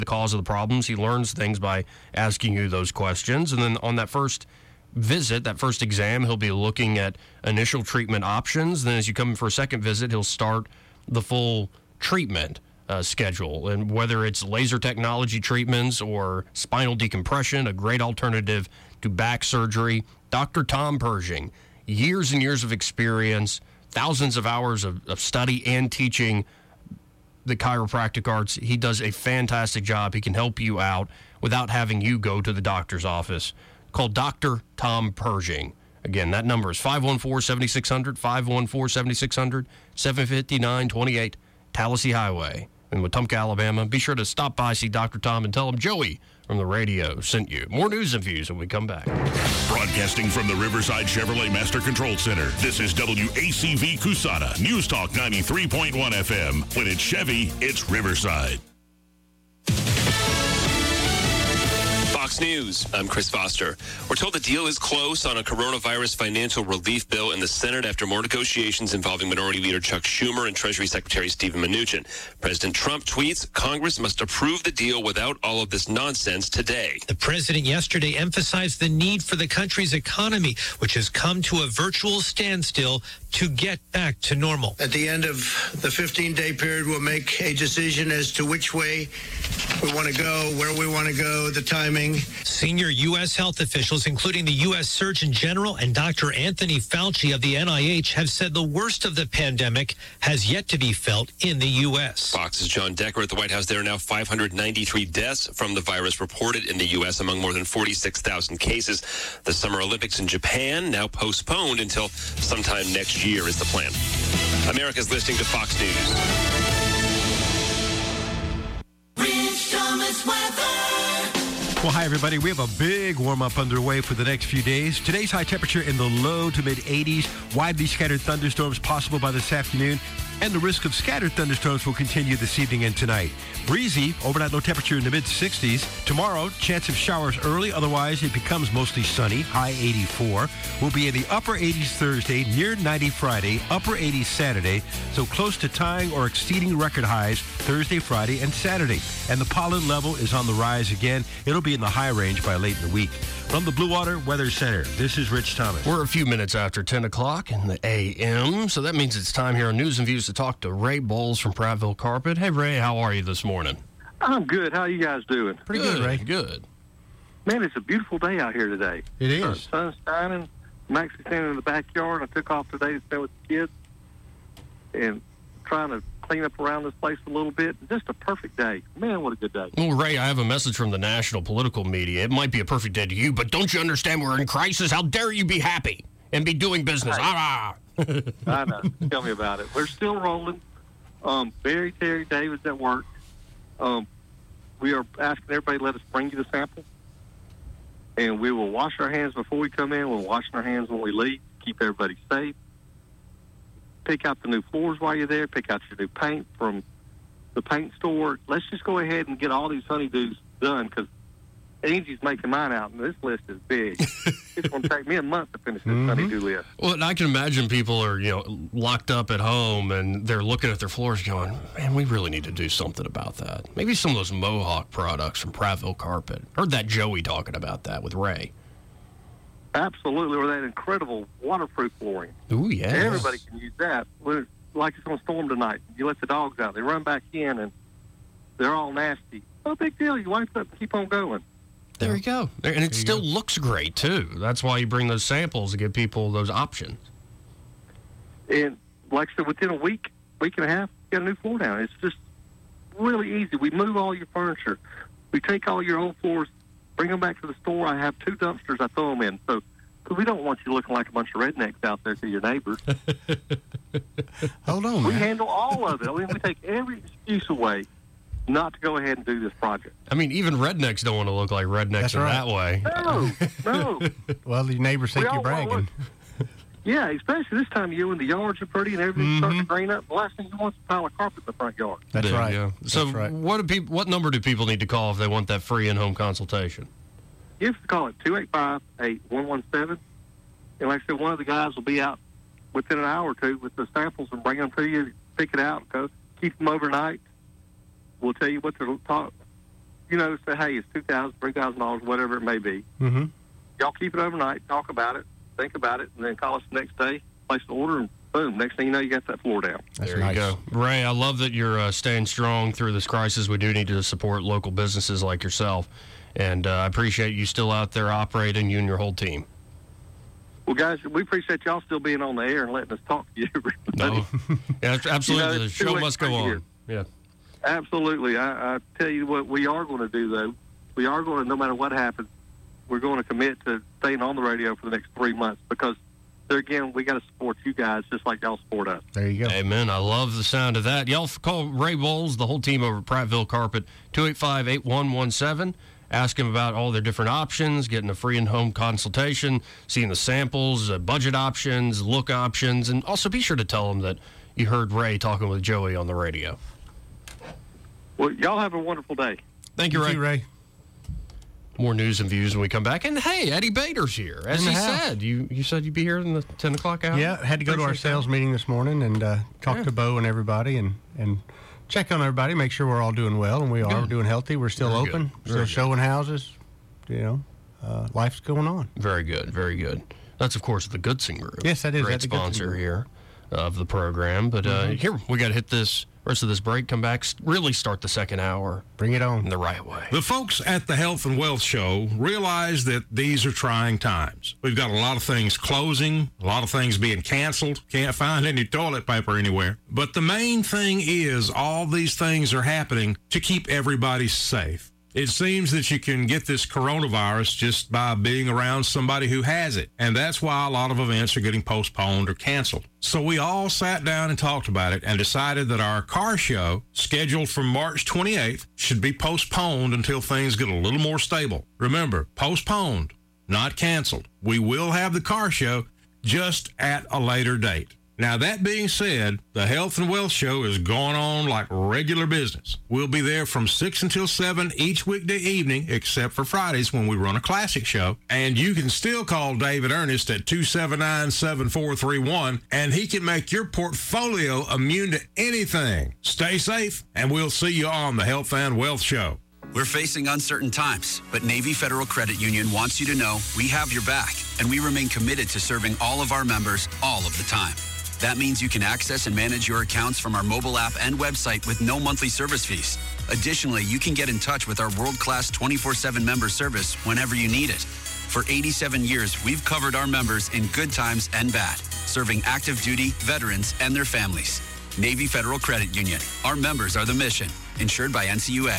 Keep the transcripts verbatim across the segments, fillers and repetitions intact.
the cause of the problems. He learns things by asking you those questions. And then on that first visit, that first exam, he'll be looking at initial treatment options. Then as you come in for a second visit, he'll start the full treatment uh, schedule. And whether it's laser technology treatments or spinal decompression, a great alternative to back surgery, Doctor Tom Pershing, years and years of experience, thousands of hours of, of study and teaching the chiropractic arts. He does a fantastic job. He can help you out without having you go to the doctor's office. Call Doctor Tom Pershing. Again, that number is five one four, seven six zero zero, five one four, seven six zero zero, seven fifty-nine twenty-eight Tallahassee Highway in Wetumpka, Alabama. Be sure to stop by, see Doctor Tom, and tell him Joey from the radio sent you. More news and views when we come back. Broadcasting from the Riverside Chevrolet Master Control Center, this is W A C V Cusana, News Talk ninety-three point one F M. When it's Chevy, it's Riverside. Fox News, I'm Chris Foster. We're told the deal is close on a coronavirus financial relief bill in the Senate after more negotiations involving Minority Leader Chuck Schumer and Treasury Secretary Steven Mnuchin. President Trump tweets, Congress must approve the deal without all of this nonsense today. The president yesterday emphasized the need for the country's economy, which has come to a virtual standstill, to get back to normal. At the end of the fifteen-day period, we'll make a decision as to which way we want to go, where we want to go, the timing. Senior U S health officials, including the U S Surgeon General and Doctor Anthony Fauci of the N I H, have said the worst of the pandemic has yet to be felt in the U S. Fox's John Decker at the White House. There are now five hundred ninety-three deaths from the virus reported in the U S among more than forty-six thousand cases. The Summer Olympics in Japan now postponed until sometime next year is the plan. America's listening to Fox News. Rich Thomas weather. Well, hi, everybody. We have a big warm-up underway for the next few days. Today's high temperature in the low to mid-eighties. Widely scattered thunderstorms possible by this afternoon. And the risk of scattered thunderstorms will continue this evening and tonight. Breezy, overnight low temperature in the mid-sixties. Tomorrow, chance of showers early. Otherwise, it becomes mostly sunny, high eighty-four. We'll be in the upper eighties Thursday, near ninety Friday, upper eighties Saturday. So close to tying or exceeding record highs Thursday, Friday, and Saturday. And the pollen level is on the rise again. It'll be in the high range by late in the week. From the Blue Water Weather Center, this is Rich Thomas. We're a few minutes after ten o'clock in the A M, so that means it's time here on News and Views to talk to Ray Bowles from Prattville Carpet. Hey, Ray, how are you this morning? I'm good. How are you guys doing? Pretty good, good Ray. Good. Man, it's a beautiful day out here today. It is. The sun's shining. I'm actually standing in the backyard. I took off today to spend with the kids and trying to clean up around this place a little bit. Just a perfect day. Man, what a good day. Well, Ray, I have a message from the national political media. It might be a perfect day to you, but don't you understand we're in crisis? How dare you be happy and be doing business? Right. Ah! I know. Tell me about it. We're still rolling. Um, Barry Terry David's at work. Um, we are asking everybody to let us bring you the sample. And we will wash our hands before we come in. We're washing our hands when we leave. Keep everybody safe. Pick out the new floors while you're there. Pick out your new paint from the paint store. Let's just go ahead and get all these honeydews done because Angie's making mine out, and this list is big. It's going to take me a month to finish this mm-hmm. honeydew list. Well, and I can imagine people are, you know, locked up at home, and they're looking at their floors going, man, we really need to do something about that. Maybe some of those Mohawk products from Prattville Carpet. Heard that Joey talking about that with Ray. Absolutely, or that incredible waterproof flooring. Ooh, yeah. Everybody can use that. Like it's going to storm tonight. You let the dogs out. They run back in, and they're all nasty. No big deal. You wipe up and keep on going. There you go. And it still looks great, too. That's why you bring those samples to give people those options. And like I said, within a week, week and a half, you got a new floor down. It's just really easy. We move all your furniture. We take all your old floors, bring them back to the store. I have two dumpsters I throw them in. So because we don't want you looking like a bunch of rednecks out there to your neighbors. Hold on, We man. handle all of it. I mean, we take every excuse away not to go ahead and do this project. I mean, even rednecks don't want to look like rednecks That's in right. that way. No, no. Well, your neighbors think We you're all wanna bragging. look- Yeah, especially this time of year when the yards are pretty and everything's Mhm. starting to green up. The last thing you want is a pile of carpet in the front yard. That's There right. you go. So That's right. what do people? What number do people need to call if they want that free in-home consultation? You have to call it two eight five, eight one one seven. And like I said, one of the guys will be out within an hour or two with the samples and bring them to you, pick it out, go keep them overnight. We'll tell you what to talk, you know, say, hey, it's two thousand dollars, three thousand dollars, whatever it may be. Mm-hmm. Y'all keep it overnight, talk about it, think about it, and then call us the next day, place the order, and boom, next thing you know, you got that floor down. That's there nice. you go. Ray, I love that you're uh, staying strong through this crisis. We do need to support local businesses like yourself, and uh, I appreciate you still out there operating, you and your whole team. Well, guys, we appreciate y'all still being on the air and letting us talk to you. No. Yeah, absolutely. You know, the it's show two-way must go street on. here. Yeah. Absolutely. I, I tell you what we are going to do, though. We are going to, no matter what happens, we're going to commit to staying on the radio for the next three months because, there again, we got to support you guys just like y'all support us. There you go. Amen. I love the sound of that. Y'all call Ray Bowles, the whole team over at Prattville Carpet, two eight five, eight one one seven. Ask him about all their different options, getting a free in-home consultation, seeing the samples, uh, budget options, look options, and also be sure to tell him that you heard Ray talking with Joey on the radio. Well, y'all have a wonderful day. Thank you, Ray. Thank you, Ray. More news and views when we come back. And, hey, Eddie Bader's here. As In the he house. said, you, you said you'd be here in the ten o'clock hour? Yeah, had to go to our Appreciate sales that. meeting this morning and uh, talk Yeah. to Bo and everybody and, and check on everybody, make sure we're all doing well, and we are. Good. We're doing healthy. We're still Very open, good. still Very good. showing houses. You know, uh, life's going on. Very good, very good. That's, of course, the Goodson Group. Yes, that is. Great That's the Goodson sponsor Group. here of the program. But uh, Mm-hmm. here, we got to hit this rest of this break, come back, s- really start the second hour Bring it in on. the right way. The folks at the Health and Wealth Show realize that these are trying times. We've got a lot of things closing, a lot of things being canceled. Can't find any toilet paper anywhere. But the main thing is all these things are happening to keep everybody safe. It seems that you can get this coronavirus just by being around somebody who has it. And that's why a lot of events are getting postponed or canceled. So we all sat down and talked about it and decided that our car show, scheduled for March twenty-eighth, should be postponed until things get a little more stable. Remember, postponed, not canceled. We will have the car show, just at a later date. Now, that being said, the Health and Wealth Show is going on like regular business. We'll be there from six until seven each weekday evening, except for Fridays when we run a classic show. And you can still call David Ernest at two seven nine, seven four three one, and he can make your portfolio immune to anything. Stay safe, and we'll see you on the Health and Wealth Show. We're facing uncertain times, but Navy Federal Credit Union wants you to know we have your back, and we remain committed to serving all of our members all of the time. That means you can access and manage your accounts from our mobile app and website with no monthly service fees. Additionally, you can get in touch with our world-class twenty-four seven member service whenever you need it. For eighty-seven years, we've covered our members in good times and bad, serving active duty, veterans, and their families. Navy Federal Credit Union. Our members are the mission. Insured by N C U A.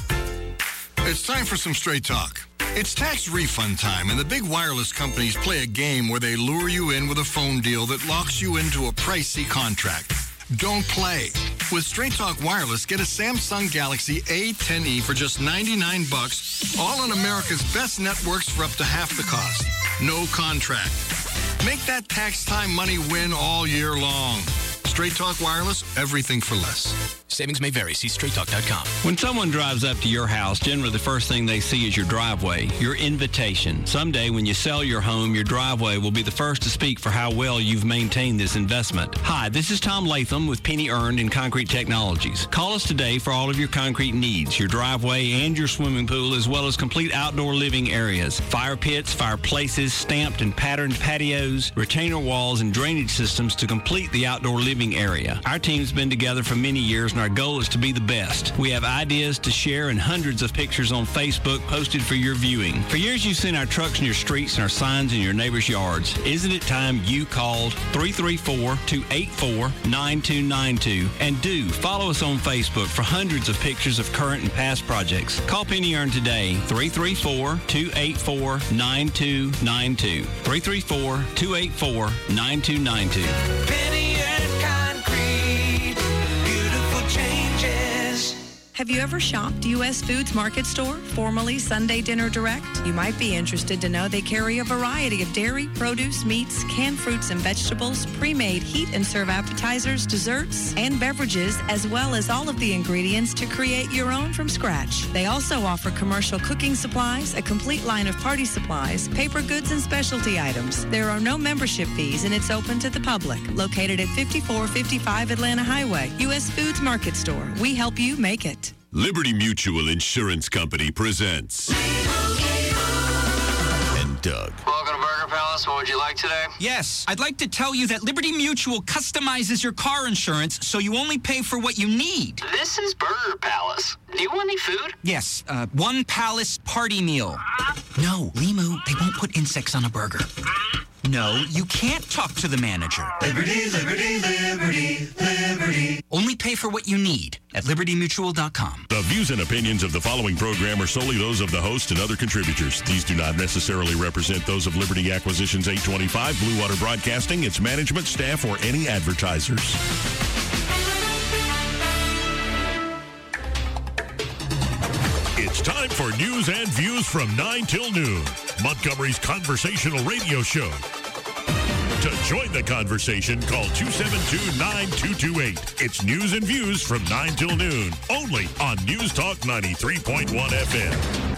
It's time for some straight talk. It's tax refund time, and the big wireless companies play a game where they lure you in with a phone deal that locks you into a pricey contract. Don't play. With Straight Talk Wireless, get a Samsung Galaxy A ten e for just ninety-nine bucks, all on America's best networks for up to half the cost. No contract. Make that tax time money win all year long. Straight Talk Wireless, everything for less. Savings may vary. See straight talk dot com. When someone drives up to your house, generally the first thing they see is your driveway, your invitation. Someday when you sell your home, your driveway will be the first to speak for how well you've maintained this investment. Hi, this is Tom Latham with Penny Earned and Concrete Technologies. Call us today for all of your concrete needs, your driveway and your swimming pool, as well as complete outdoor living areas, fire pits, fireplaces, stamped and patterned patios, retainer walls, and drainage systems to complete the outdoor living area. Our team's been together for many years, and our goal is to be the best. We have ideas to share and hundreds of pictures on Facebook posted for your viewing. For years, you've seen our trucks in your streets and our signs in your neighbors' yards. Isn't it time you called three three four, two eight four, nine two nine two? And do follow us on Facebook for hundreds of pictures of current and past projects. Call Penny Earn today, three three four, two eight four, nine two nine two. three three four, two eight four, nine two nine two. Penny and Concrete, beautiful changes. Have you ever shopped U S Foods Market Store, formerly Sunday Dinner Direct? You might be interested to know they carry a variety of dairy, produce, meats, canned fruits and vegetables, pre-made heat and serve appetizers, desserts, and beverages, as well as all of the ingredients to create your own from scratch. They also offer commercial cooking supplies, a complete line of party supplies, paper goods, and specialty items. There are no membership fees, and it's open to the public. Located at fifty-four fifty-five Atlanta Highway, U S Foods Market Store. We help you make it. Liberty Mutual Insurance Company presents. And Doug. Welcome to Burger Palace. What would you like today? Yes, I'd like to tell you that Liberty Mutual customizes your car insurance so you only pay for what you need. This is Burger Palace. Do you want any food? Yes, uh, one Palace party meal. No, Limu, they won't put insects on a burger. No, you can't talk to the manager. Liberty, liberty, liberty, liberty. Only pay for what you need at liberty mutual dot com. The views and opinions of the following program are solely those of the host and other contributors. These do not necessarily represent those of Liberty Acquisitions eight twenty-five, Blue Water Broadcasting, its management, staff, or any advertisers. It's time for news and views from nine till noon, Montgomery's conversational radio show. To join the conversation, call two seven two, nine two two eight. It's news and views from nine till noon, only on News Talk ninety-three point one F M.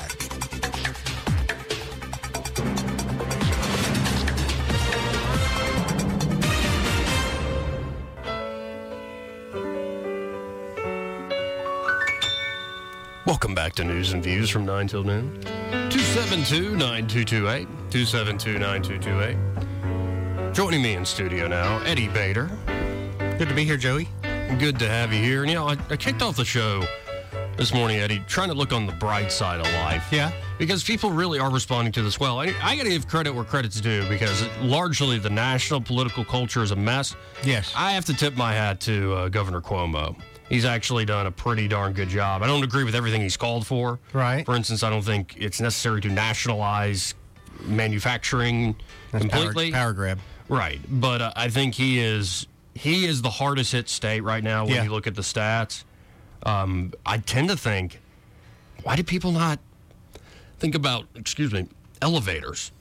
Welcome back to News and Views from nine till noon. two seven two, nine two two eight. two seven two, nine two two eight. Joining me in studio now, Eddie Bader. Good to be here, Joey. Good to have you here. And, you know, I, I kicked off the show this morning, Eddie, trying to look on the bright side of life. Yeah. Because people really are responding to this well. I, I got to give credit where credit's due because largely the national political culture is a mess. Yes. I have to tip my hat to uh, Governor Cuomo. He's actually done a pretty darn good job. I don't agree with everything he's called for. Right. For instance, I don't think it's necessary to nationalize manufacturing That's completely. Power, power grab. Right. But uh, I think he is he is the hardest hit state right now when Yeah. you look at the stats. Um, I tend to think, why do people not think about, excuse me, elevators?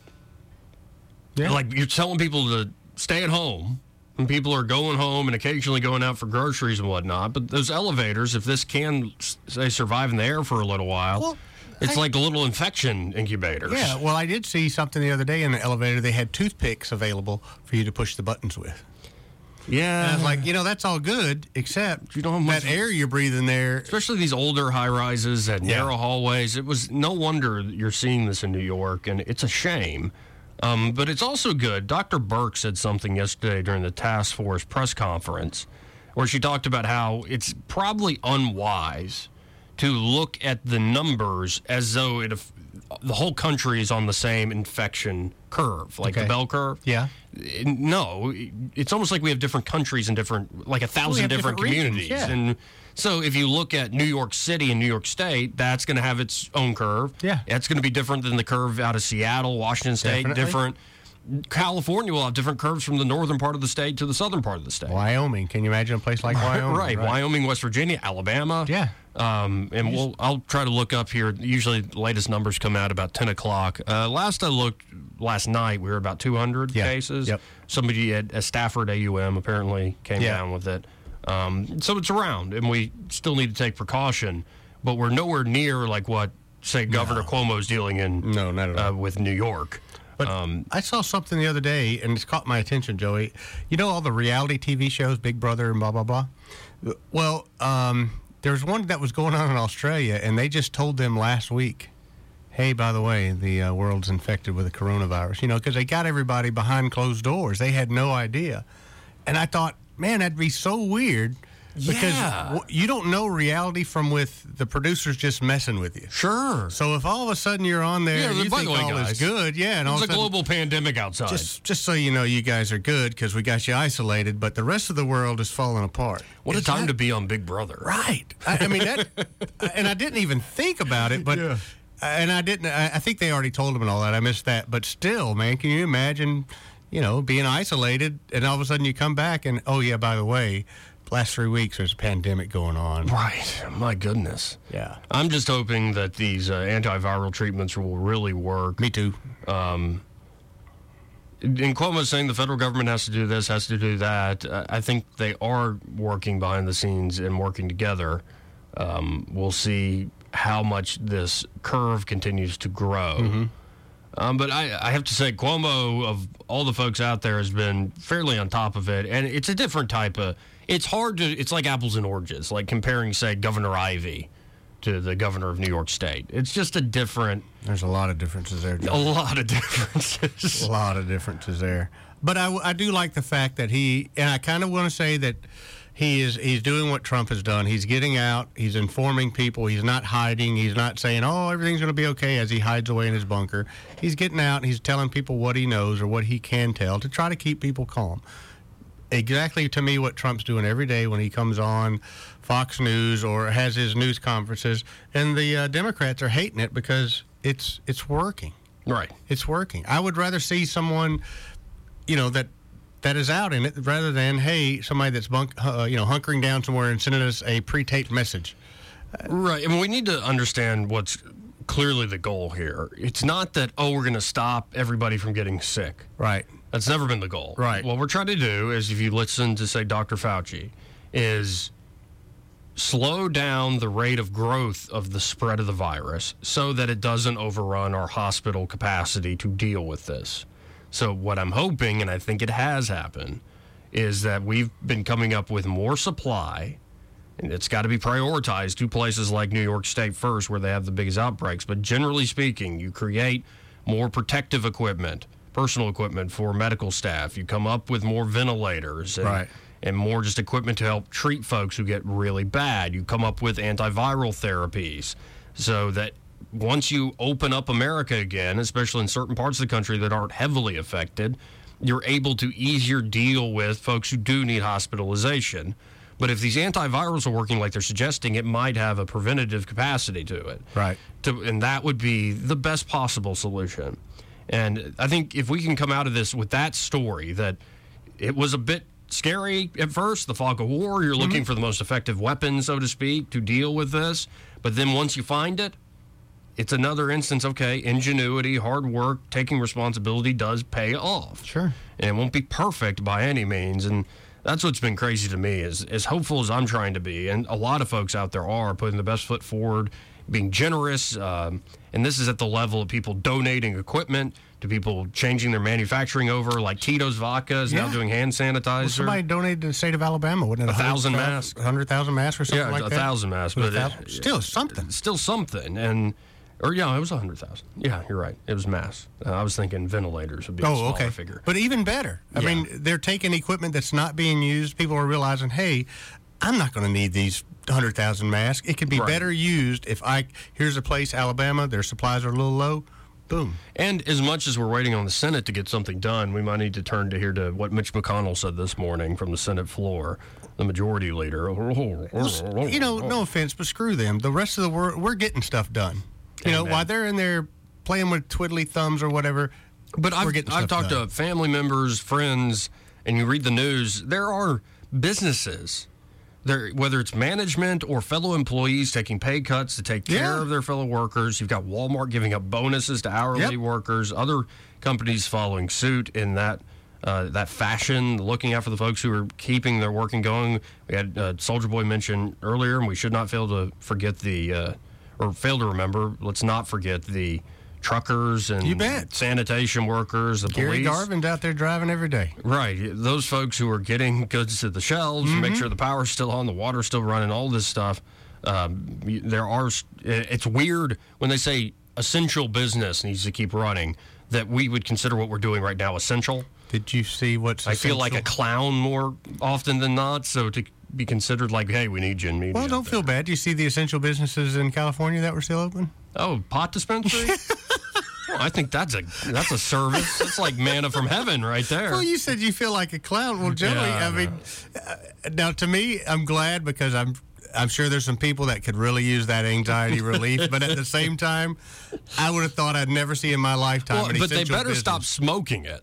Yeah. Like you're telling people to stay at home. And people are going home and occasionally going out for groceries and whatnot. But those elevators, if this can, say, survive in the air for a little while, Well, it's I- like little infection incubators. Yeah, well, I did see something the other day in the elevator. They had toothpicks available for you to push the buttons with. Yeah. And I was like, you know, that's all good, except you don't have much, that air you're breathing there. especially these older high rises and Yeah. narrow hallways. It was no wonder that you're seeing this in New York, and it's a shame. Um, but it's also good. Doctor Burke said something yesterday during the task force press conference where she talked about how it's probably unwise to look at the numbers as though it, the whole country is on the same infection curve, like Okay. the bell curve. Yeah. No, it's almost like we have different countries and different, like a thousand have different, different communities. regions, yeah. And so if you look at New York City and New York State, that's going to have its own curve. Yeah. That's going to be different than the curve out of Seattle, Washington State, Definitely. different. California will have different curves from the northern part of the state to the southern part of the state. Wyoming. Can you imagine a place like Wyoming? Right. Wyoming, West Virginia, Alabama. Yeah. Um, and we'll I'll try to look up here. Usually the latest numbers come out about ten o'clock. Uh, last I looked last night, we were about two hundred Yeah. cases. Yep. Somebody at, at Stafford A U M apparently came Yeah. down with it. Um, so it's around, and we still need to take precaution, but we're nowhere near like what, say, Governor Cuomo's dealing in No, not at all. uh, with New York. But Um, I saw something the other day, and it's caught my attention, Joey. You know all the reality T V shows, Big Brother and blah, blah, blah? Well, um, there's one that was going on in Australia, and they just told them last week, hey, by the way, the uh, world's infected with the coronavirus, you know, because they got everybody behind closed doors. They had no idea. And I thought, man, that'd be so weird because Yeah. w- you don't know reality from with the producers just messing with you. Sure. So if all of a sudden you're on there Yeah, and the- you by think the way, all guys, is good, yeah, and all There's of a a sudden, global pandemic outside. just just so you know, you guys are good because we got you isolated, but the rest of the world is falling apart. what a Is time that- to be on Big Brother. Right. I, I mean that, and I didn't even think about it, but and I didn't. I, I think they already told him and all that. I missed that, but still, man, can you imagine? You know, being isolated, and all of a sudden you come back, and oh yeah, by the way, last three weeks there's a pandemic going on. Right. My goodness. Yeah. I'm just hoping that these uh, antiviral treatments will really work. Me too. Um, and Cuomo's saying the federal government has to do this, has to do that. Uh, I think they are working behind the scenes and working together. Um, we'll see how much this curve continues to grow. Mm-hmm. Um, but I, I have to say, Cuomo, of all the folks out there, has been fairly on top of it. And it's a different type of... It's hard to... It's like apples and oranges, like comparing, say, Governor Ivey to the governor of New York State. It's just a different... There's a lot of differences there, John. A lot of differences. A lot of differences there. But I, I do like the fact that he, and I kind of want to say that he is he's doing what Trump has done. He's getting out. He's informing people. He's not hiding. He's not saying, oh, everything's going to be okay as he hides away in his bunker. He's getting out and he's telling people what he knows or what he can tell to try to keep people calm. Exactly, to me, what Trump's doing every day when he comes on Fox News or has his news conferences. And the uh, Democrats are hating it because it's it's working. Right. It's working. I would rather see someone... you know, that that is out in it rather than, hey, somebody that's bunk, uh, you know, hunkering down somewhere and sending us a pre-taped message. Right. And we need to understand what's clearly the goal here. It's not that, oh, we're going to stop everybody from getting sick. Right. That's never been the goal. Right. What we're trying to do is, if you listen to, say, Doctor Fauci, is slow down the rate of growth of the spread of the virus so that it doesn't overrun our hospital capacity to deal with this. So what I'm hoping, and I think it has happened, is that we've been coming up with more supply, and it's got to be prioritized to places like New York State first, where they have the biggest outbreaks. But generally speaking, you create more protective equipment, personal equipment for medical staff. You come up with more ventilators and, right. and more just equipment to help treat folks who get really bad. You come up with antiviral therapies so that once you open up America again, especially in certain parts of the country that aren't heavily affected, you're able to easier deal with folks who do need hospitalization. But if these antivirals are working like they're suggesting, it might have a preventative capacity to it. Right. To, and that would be the best possible solution. And I think if we can come out of this with that story, that it was a bit scary at first, the fog of war, you're looking mm-hmm. for the most effective weapon, so to speak, to deal with this. But then once you find it, it's another instance, okay, ingenuity, hard work, taking responsibility does pay off. Sure. And it won't be perfect by any means. And that's what's been crazy to me, is as hopeful as I'm trying to be, and a lot of folks out there are, putting the best foot forward, being generous. Um, and this is at the level of people donating equipment, to people changing their manufacturing over, like Tito's Vodka is yeah. now doing hand sanitizer. Well, somebody donated to the state of Alabama, wasn't it? A thousand masks. one hundred thousand masks or something yeah, like a that? Yeah, a thousand masks. But thousand, it, still something. Still something. And... Or, yeah, it was one hundred thousand. Yeah, you're right. It was mass. Uh, I was thinking ventilators would be a oh, smaller okay. figure. But even better. I yeah. mean, they're taking equipment that's not being used. People are realizing, hey, I'm not going to need these one hundred thousand masks. It can be right. better used if I, here's a place, Alabama, their supplies are a little low. Boom. And as much as we're waiting on the Senate to get something done, we might need to turn to here to what Mitch McConnell said this morning from the Senate floor, the majority leader. Well, you know, no offense, but screw them. The rest of the world, we're getting stuff done. You know, Amen. while they're in there playing with twiddly thumbs or whatever, but I've, we're getting I've stuff talked done. to family members, friends, and you read the news, there are businesses, there, whether it's management or fellow employees taking pay cuts to take care Yeah. of their fellow workers. You've got Walmart giving up bonuses to hourly Yep. workers, other companies following suit in that uh, that fashion, looking out for the folks who are keeping their working going. We had uh, Soldier Boy mention earlier, and we should not fail to forget the... Uh, or fail to remember, let's not forget the truckers and You bet. sanitation workers, the Gary police. Garvin's out there driving every day. Right. Those folks who are getting goods to the shelves, Mm-hmm. make sure the power's still on, the water's still running, all this stuff. Um, there are, it's weird when they say essential business needs to keep running, that we would consider what we're doing right now essential. Did you see what's I essential? feel like a clown more often than not, so to be considered like, hey, we need you in media. Well, don't feel bad. Do you see the essential businesses in California that were still open? Oh, pot dispensary? Well, I think that's a that's a service. That's like manna from heaven right there. Well, you said you feel like a clown. Well, generally, Yeah, I I mean, uh, now to me, I'm glad because I'm I'm sure there's some people that could really use that anxiety relief. But at the same time, I would have thought I'd never see in my lifetime Well, an but they essential better business. stop smoking it.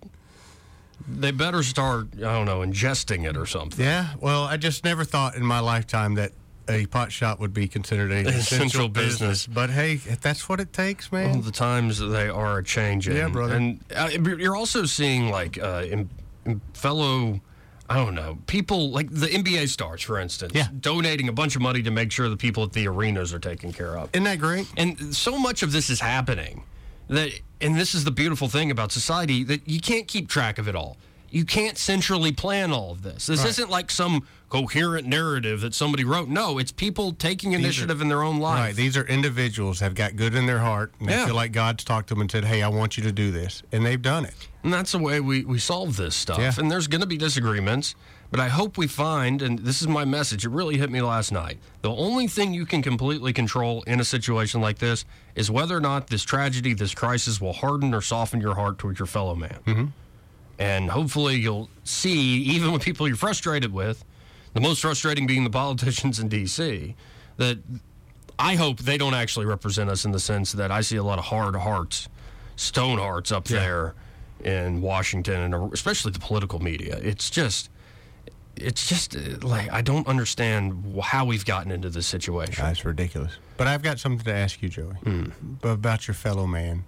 They better start, I don't know, ingesting it or something. Yeah, well, I just never thought in my lifetime that a pot shop would be considered an essential, Essential business. business. But hey, if that's what it takes, man. Well, the times they are changing. Yeah, brother. And uh, you're also seeing, like, uh, in, in fellow, I don't know, people, like the N B A stars, for instance, Yeah. donating a bunch of money to make sure the people at the arenas are taken care of. Isn't that great? And so much of this is happening that, and this is the beautiful thing about society, that you can't keep track of it all. you can't centrally plan all of this. This Right. isn't like some coherent narrative that somebody wrote. No, it's people taking These initiative are- in their own life. Right. These are individuals have got good in their heart, and they Yeah. feel like God's talked to them and said, hey, I want you to do this. And they've done it. And that's the way we, we solve this stuff. Yeah. And there's going to be disagreements, but I hope we find, and this is my message, it really hit me last night. The only thing you can completely control in a situation like this is whether or not this tragedy, this crisis will harden or soften your heart toward your fellow man. Mm-hmm. And hopefully you'll see, even with people you're frustrated with, the most frustrating being the politicians in D C, that I hope they don't actually represent us in the sense that I see a lot of hard hearts, stone hearts up Yeah. there in Washington, and especially the political media. It's just, it's just uh, like, I don't understand how we've gotten into this situation. That's ridiculous. But I've got something to ask you, Joey, about your fellow man.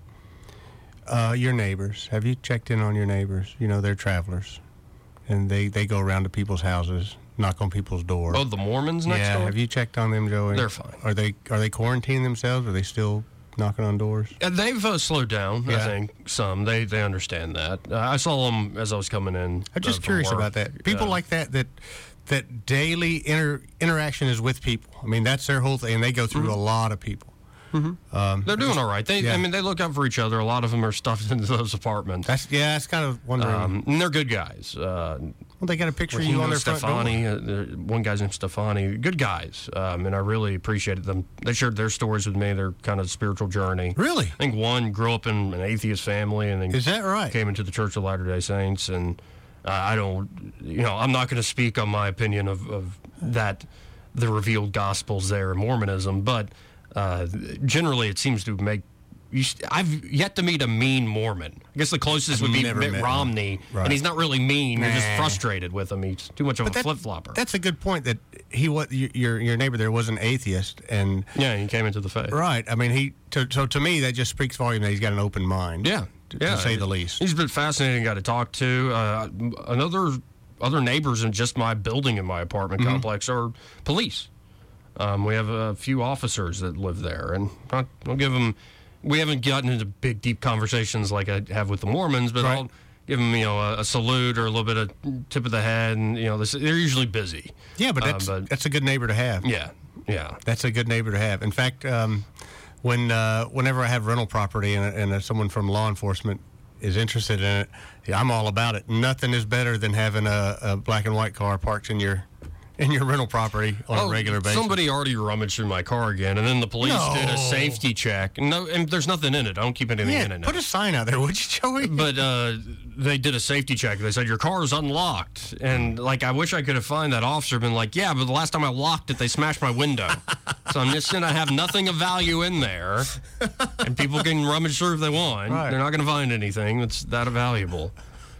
Uh, your neighbors. Have you checked in on your neighbors? You know, they're travelers, and they, they go around to people's houses, knock on people's doors. Oh, the Mormons next yeah. door? Have you checked on them, Joey? They're fine. Are they are they quarantining themselves? Are they still knocking on doors? Uh, they've uh, slowed down, I Yeah. think, some. They they understand that. Uh, I saw them as I was coming in. I'm just uh, from curious work. about that. People Uh, like that that that daily inter, interaction is with people. I mean, that's their whole thing, and they go through a lot of people. Mm-hmm. Um, They're doing all right. They, yeah. I mean, they look out for each other. A lot of them are stuffed into those apartments. That's yeah. That's kind of wondering. Um, and they're good guys. Uh, well, they got a picture of you on their front door. Stefani, uh, there- one guy's named Stefani. Good guys, um, and I really appreciated them. They shared their stories with me. Their kind of spiritual journey. Really? I think one grew up in an atheist family, and then Is that right? came into the Church of Latter-day Saints. And uh, I don't, you know, I'm not going to speak on my opinion of, of that, the revealed gospels there in Mormonism, but. Uh, generally, it seems to make. You, I've yet to meet a mean Mormon. I guess the closest I've would be never Mitt met Romney, one. Right. and he's not really mean. You're just Nah. frustrated with him. He's too much of But a that- flip flopper. That's a good point. That he was your your neighbor there was an atheist, and Yeah, he came into the faith. right. I mean, he. To, so to me, that just speaks volume that he's got an open mind. Yeah, to, yeah, to say the least. He's been a fascinating guy to talk to. Uh, another other neighbors in just my building in my apartment Mhm. complex are police. Um, we have a few officers that live there, and I'll, I'll give them. We haven't gotten into big, deep conversations like I have with the Mormons, but Right. I'll give them, you know, a, a salute or a little bit of tip of the head, and you know, this, they're usually busy. Yeah, but Um, that's but- that's a good neighbor to have. Yeah, yeah. That's a good neighbor to have. In fact, um, when uh, whenever I have rental property and, and uh, someone from law enforcement is interested in it, yeah, I'm all about it. Nothing is better than having a, a black and white car parked in your in your rental property on Oh, a regular basis. Somebody already rummaged through my car again, and then the police No. did a safety check. No, and there's nothing in it. I don't keep anything yeah, in it now. put a sign out there, would you, Joey? But uh, they did a safety check. They said your car is unlocked, and like I wish I could have found that officer. Been like, yeah, but the last time I locked it, they smashed my window. So I'm just gonna have nothing of value in there, and people can rummage through if they want. Right. They're not gonna find anything that's that valuable.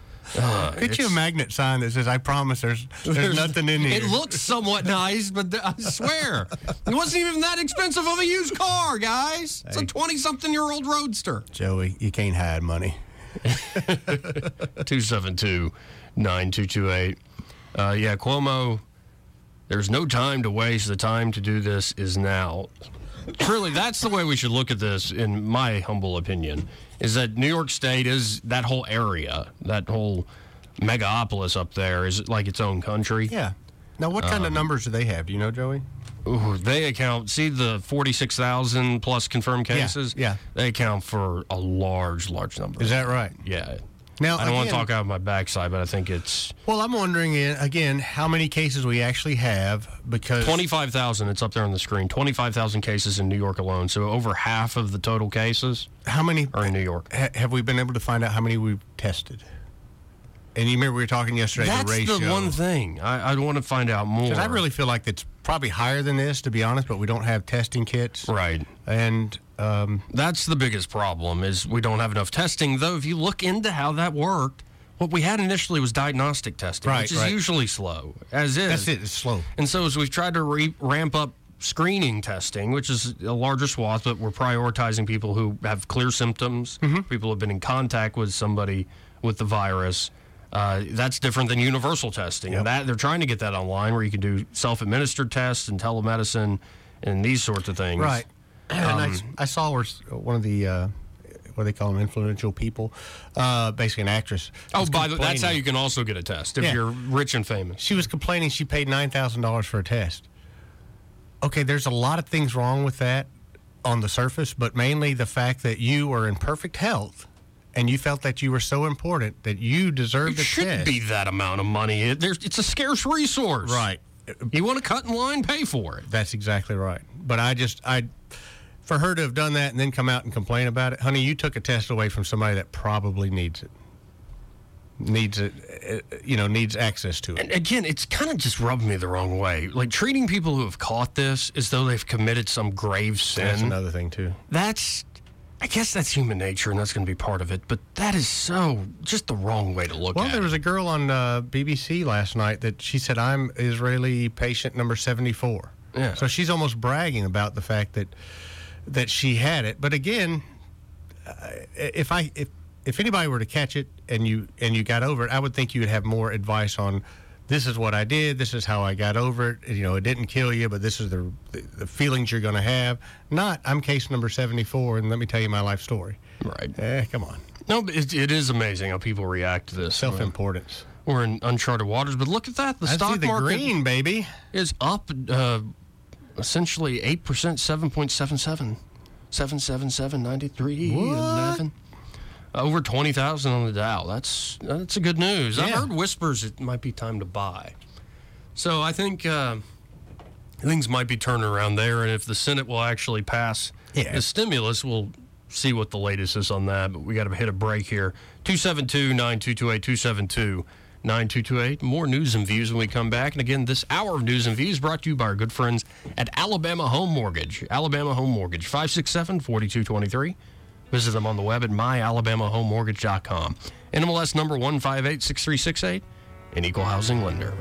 Uh, Get you a it's- magnet sign that says, I promise there's, there's, nothing in here. It looks somewhat nice, but th- I swear, it wasn't even that expensive of a used car, guys. It's a Hey. twenty-something-year-old Roadster. Joey, you can't hide money. two seven two, nine two two eight. Uh, yeah, Cuomo, there's no time to waste. The time to do this is now. Truly, that's the way we should look at this, in my humble opinion, is that New York State is that whole area, that whole megapolis up there is like its own country. Yeah. Now, what kind of Um, numbers do they have? Do you know, Joey? Ooh, they account, see the forty-six thousand plus confirmed Yeah, cases? yeah. They account for a large, large number. Is that right? Yeah. Now, I don't want to again- talk out of my backside, but I think it's Well, I'm wondering, uh, again, how many cases we actually have, because... twenty-five thousand. It's up there on the screen. twenty-five thousand cases in New York alone. So over half of the total cases How many are in New York. ha- have we been able to find out how many we've tested? And you remember we were talking yesterday, That's the ratio. the one thing. I, I want to find out more. Because I really feel like it's probably higher than this, to be honest, but we don't have testing kits. Right. And um, that's the biggest problem is we don't have enough testing. Though if you look into how that worked, what we had initially was diagnostic testing, Right, which is right. usually slow, as is. That's it. It's slow. And so as we've tried to re- ramp up screening testing, which is a larger swath, but we're prioritizing people who have clear symptoms, Mm-hmm. people who have been in contact with somebody with the virus. Uh, that's different than universal testing. And that they're trying to get that online where you can do self-administered tests and telemedicine and these sorts of things. Right. And I, Um, I saw where s- one of the uh, what they call them, influential people, uh, basically an actress. Oh, by the way, that's how you can also get a test if Yeah. you're rich and famous. She was complaining she paid nine thousand dollars for a test. Okay, there's a lot of things wrong with that on the surface, but mainly the fact that you were in perfect health and you felt that you were so important that you deserved It a shouldn't test. be that amount of money. It, there's, it's a scarce resource. Right. You want to cut in line, pay for it. That's exactly right. But I just, I, for her to have done that and then come out and complain about it, honey, you took a test away from somebody that probably needs it. Needs it, uh, you know, needs access to it. And again, it's kind of just rubbed me the wrong way. Like treating people who have caught this as though they've committed some grave sin. That's another thing, too. That's, I guess that's human nature, and that's going to be part of it. But that is so just the wrong way to look Well, at there it. was a girl on uh, B B C last night that she said, I'm Israeli patient number seventy-four. Yeah. So she's almost bragging about the fact that that she had it. But again, uh, if I if if anybody were to catch it and you and you got over it, I would think you would have more advice on this is what I did, this is how I got over it. You know, it didn't kill you, but this is the the feelings you're going to have. Not, I'm case number seventy-four, and let me tell you my life story. Right. Eh, come on. No, but it, it is amazing how people react to this. Self-importance. We're in uncharted waters, but look at that. The I see stock the market green, baby. is up uh, essentially eight percent, seven point seven seven. seven seven seven, ninety-three, eleven. Over twenty thousand on the Dow. That's that's a good news. I've Yeah. heard whispers it might be time to buy. So I think uh, things might be turning around there, and if the Senate will actually pass Yeah. the stimulus, we'll see what the latest is on that. But we got to hit a break here. two seven two, nine two two eight, two seven two, nine two two eight. More news and views when we come back. And again, this hour of news and views brought to you by our good friends at Alabama Home Mortgage. Alabama Home Mortgage, five six seven, four two two three. Visit them on the web at my alabama home mortgage dot com. N M L S number one five eight six three six eight, an equal housing lender.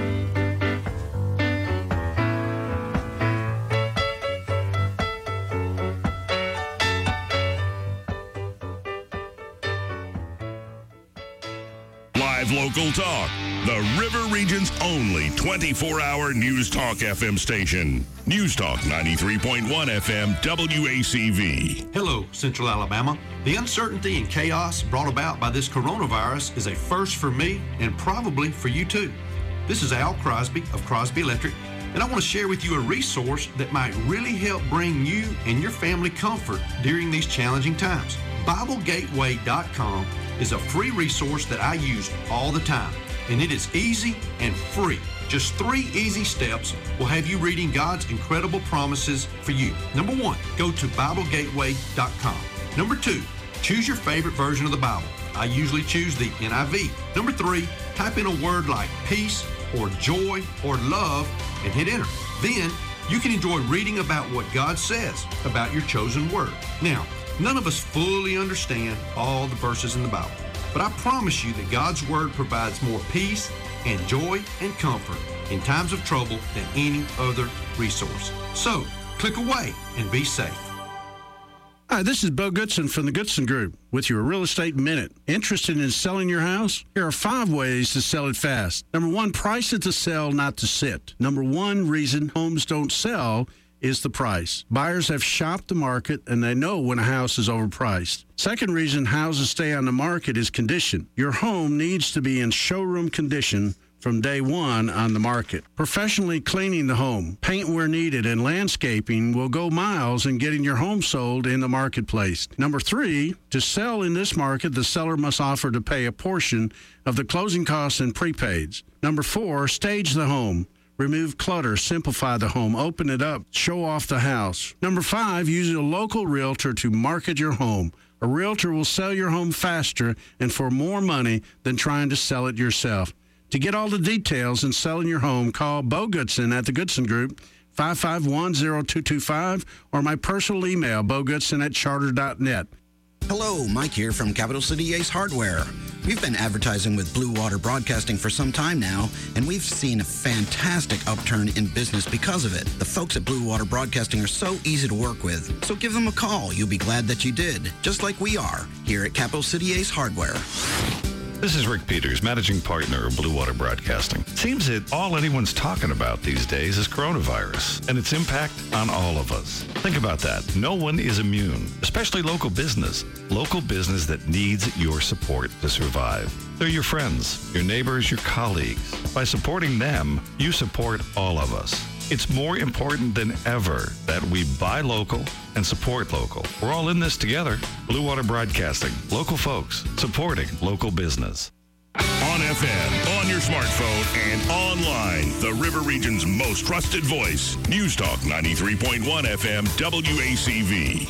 Live local talk. The River Region's only twenty-four hour News Talk F M station. News Talk ninety-three point one F M W A C V. Hello, Central Alabama. The uncertainty and chaos brought about by this coronavirus is a first for me and probably for you too. This is Al Crosby of Crosby Electric, and I want to share with you a resource that might really help bring you and your family comfort during these challenging times. Bible Gateway dot com is a free resource that I use all the time, and it is easy and free. Just three easy steps will have you reading God's incredible promises for you. Number one, go to Bible Gateway dot com. Number two, choose your favorite version of the Bible. I usually choose the N I V. Number three, type in a word like peace or joy or love and hit enter. Then you can enjoy reading about what God says about your chosen word. Now, none of us fully understand all the verses in the Bible, but I promise you that God's word provides more peace and joy and comfort in times of trouble than any other resource. So, click away and be safe. Hi, this is Bo Goodson from the Goodson Group with your Real Estate Minute. Interested in selling your house? Here are five ways to sell it fast. Number one, price it to sell, not to sit. Number one reason homes don't sell is the price. Buyers have shopped the market and they know when a house is overpriced. Second reason houses stay on the market is condition. Your home needs to be in showroom condition from day one on the market. Professionally cleaning the home, paint where needed, and landscaping will go miles in getting your home sold in the marketplace. Number three, to sell in this market, the seller must offer to pay a portion of the closing costs and prepaids. Number four, stage the home. Remove clutter, simplify the home, open it up, show off the house. Number five, use a local realtor to market your home. A realtor will sell your home faster and for more money than trying to sell it yourself. To get all the details in selling your home, call Bo Goodson at the Goodson Group, five five one, zero two two five, or my personal email, bogoodson at charter dot net. Hello, Mike here from Capital City Ace Hardware. We've been advertising with Blue Water Broadcasting for some time now, and we've seen a fantastic upturn in business because of it. The folks at Blue Water Broadcasting are so easy to work with, so give them a call. You'll be glad that you did, just like we are here at Capital City Ace Hardware. This is Rick Peters, managing partner of Blue Water Broadcasting. Seems that all anyone's talking about these days is coronavirus and its impact on all of us. Think about that. No one is immune, especially local business. Local business that needs your support to survive. They're your friends, your neighbors, your colleagues. By supporting them, you support all of us. It's more important than ever that we buy local and support local. We're all in this together. Blue Water Broadcasting, local folks, supporting local business. On F M, on your smartphone, and online, the River Region's most trusted voice. News Talk ninety-three point one F M W A C V.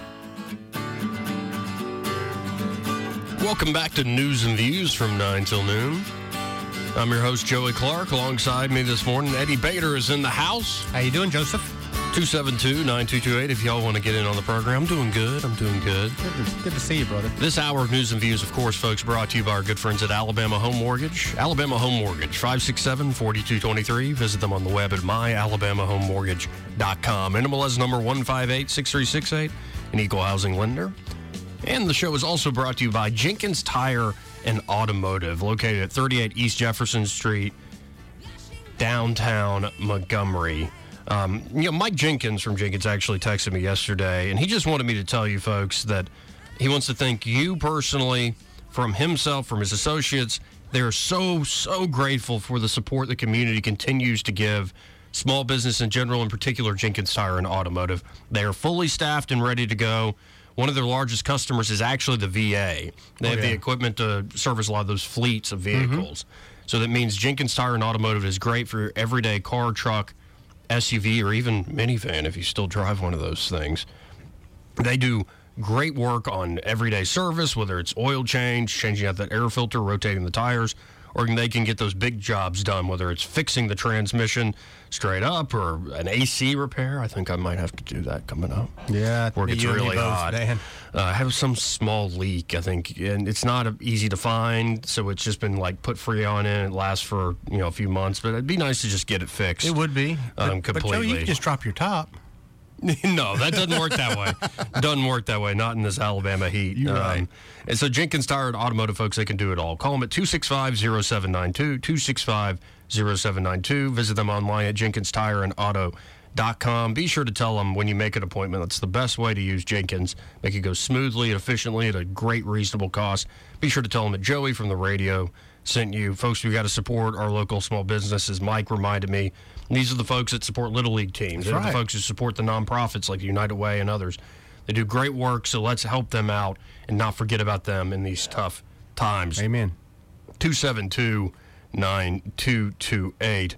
Welcome back to News and Views from nine till noon. I'm your host, Joey Clark. Alongside me this morning, Eddie Bader is in the house. How you doing, Joseph? two seven two, nine two two eight if y'all want to get in on the program. I'm doing good. I'm doing good. Good to, good to see you, brother. This hour of News and Views, of course, folks, brought to you by our good friends at Alabama Home Mortgage. Alabama Home Mortgage, five six seven, four two two three. Visit them on the web at my alabama home mortgage dot com. N M L S number one five eight six three six eight, an equal housing lender. And the show is also brought to you by Jenkins Tire and Automotive, located at thirty-eight East Jefferson Street, downtown Montgomery. Um, you know, Mike Jenkins from Jenkins actually texted me yesterday, and he just wanted me to tell you folks that he wants to thank you personally, from himself, from his associates. They're so, so grateful for the support the community continues to give small business in general, in particular Jenkins Tire and Automotive. They are fully staffed and ready to go. One of their largest customers is actually the V A. They oh, have yeah. the equipment to service a lot of those fleets of vehicles. Mm-hmm. So that means Jenkins Tire and Automotive is great for your everyday car, truck, S U V, or even minivan if you still drive one of those things. They do great work on everyday service, whether it's oil change, changing out that air filter, rotating the tires, or they can get those big jobs done, whether it's fixing the transmission straight up or an A C repair. I think I might have to do that coming up. Yeah, where it gets really hot. Uh, I have some small leak, I think, and it's not easy to find, so it's just been like put Freon in. It lasts for you know a few months, but it'd be nice to just get it fixed. It would be, um, but, completely. But Joe, you can just drop your top. No, that doesn't work that way. Doesn't work that way. Not in this Alabama heat. You're um, right. And so Jenkins Tire and Automotive folks, they can do it all. Call them at two six five, zero seven nine two, two six five, zero seven nine two. Visit them online at jenkins tire and auto dot com. Be sure to tell them when you make an appointment. That's the best way to use Jenkins. Make it go smoothly and efficiently at a great, reasonable cost. Be sure to tell them that Joey from the radio sent you. Folks, we got to support our local small businesses. Mike reminded me. These are the folks that support Little League teams. They're right. the folks who support the nonprofits like United Way and others. They do great work, so let's help them out and not forget about them in these tough times. Amen. two seven two, nine two two eight.